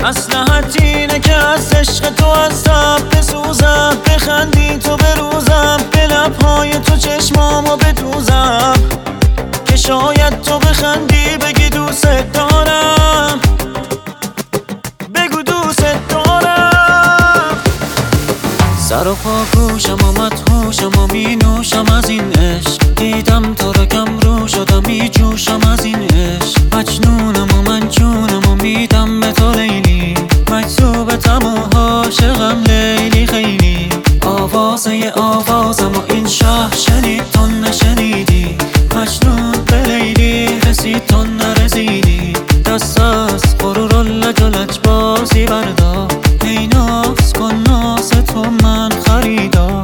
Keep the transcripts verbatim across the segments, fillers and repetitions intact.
مصلحت اینه که از عشق تو از تب بسوزم، بخندی تو بروزم، به لبهای تو چشمامو بدوزم، که شاید تو بخندی بگی دوست دارم، بگو دوست دارم. سر و پا گوشم و مدهوشم و می نوشم از این عشق، دیدم تو رو کم رو شدم می جوشم از این عشق، مجنونم و منجونم و میدم به تو لیلی، مجذوبتم و عاشقم لیلی خیلی. آوازه آوازم و این شهر شنید تو نشنیدی، مجنون به لیلی رسید تو نرسیدی، دست از غرور و لج و لجبازی بردار، ای ناز کن ناز تو من خریدار.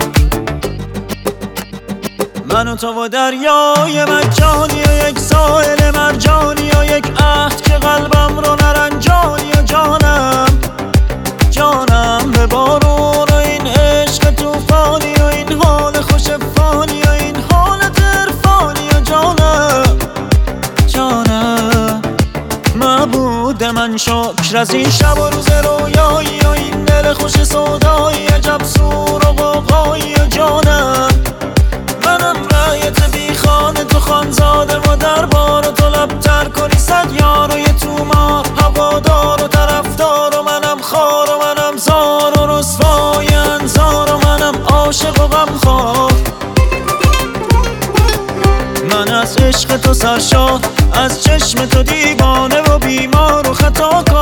من و تو و دریای مجانی و یک ساحل مرجانی و یک عهد که قلبم رو نرنجانی و جانم جانم به بارون و این عشق توفانی و این حال خوش فانی و این حالت عرفانی و جانم جانم. معبود من شکر از این شب و روز رویایی و این دل خوش سودایی، عجب سور و غوغایی و جانم. منم رایت بی خانه تو خانزاده و دربار و تو لبتر کنی صد یار و یه تومار، هوادار و طرفدار و منم خار و منم زار و رسوای انظار و منم عاشق و غمخوار. من از عشق تو سرشار، از چشم تو دیوانه و بیمار و خطا